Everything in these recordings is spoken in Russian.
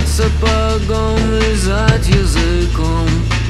сапогом, лизать языком.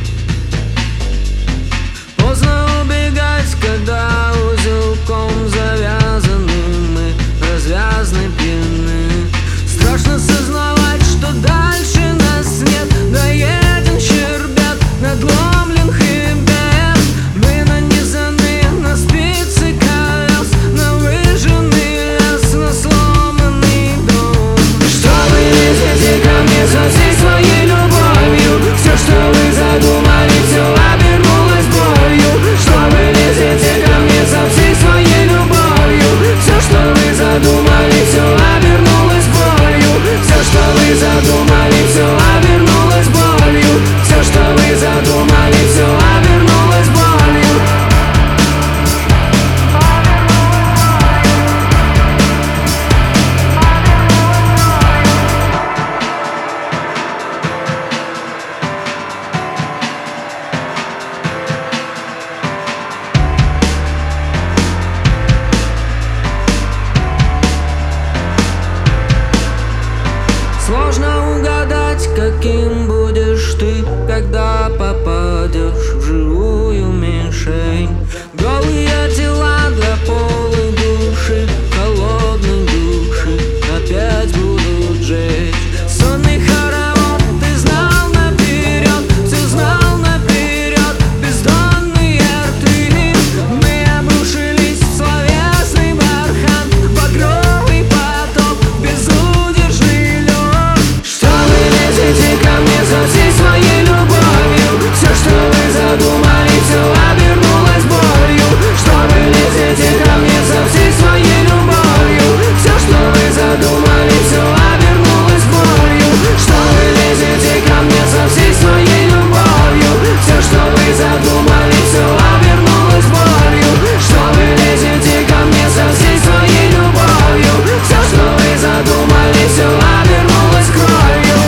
Поздно убегать, когда узелком завязаны мы, развязны, пьяны. Страшно сознавать, что дальше нас нет. Доедем щербят, надломлен хребет. Мы нанизаны на спицы колес, на выжженный лес, на сломанный дом. Что вы лезете ко мне со всей своей любовью? Все, что вы задумали, все обернулось болью. Что вы лезете ко мне со всей своей любовью? Все, что вы задумали, все обернулось болью. Все, что вы задумали, все обернулось болью. Все, что вы задумали, все обернулось болью. Сложно угадать, каким будешь ты, когда попадешь в живую мишень. Голые тела для полой души, холодной души опять будут жечь. Сонный хоровод, ты знал наперед, все знал наперед, бездонные рты. Мы обрушились в словесный бархан, багровый поток, безудержный лед. Что вы лезете ко мне со всей своей любовью? Все, что вы задумали, все обернулось болью. Что вы лезете ко мне со всей своей любовью? Все, что вы задумали, все обернулось болью. Что вы лезете ко мне со всей своей любовью? Все, что вы задумали, все обернулось болью. Что вы лезете ко мне со всей своей любовью? Все, что вы задумали, все обернулось кровью.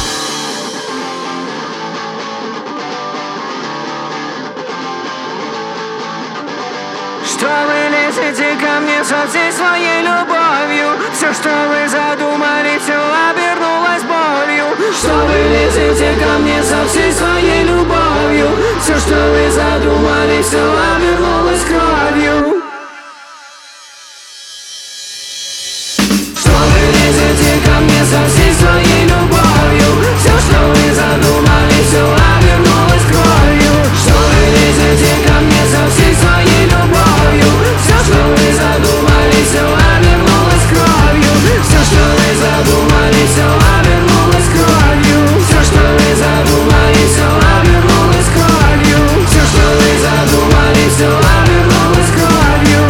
Что вы лезете ко мне со всей своей любовью? Все, что вы задумали, все обернулось болью. Что вы лезете ко мне со всей своей любовью? Все, что вы задумали, все обернулось кровью. Что вы лезете ко мне со всей своей любовью? Все, что вы задумали, все обернулось кровью. Что вы лезете ко мне со всей своей любовью? Все, что вы задумали, все обернулось кровью. Все, что вы задумали, все обернулось кровью. Все, что вы задумали, все обернулось кровью. Все, что вы задумали, все обернулось кровью.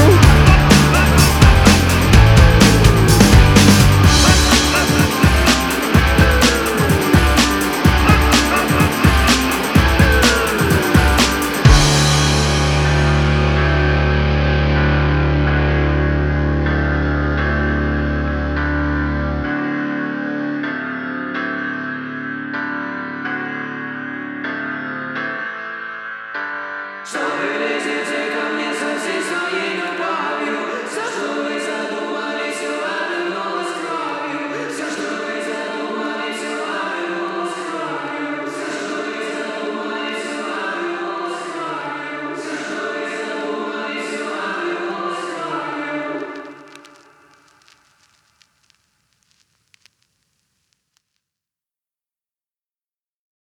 So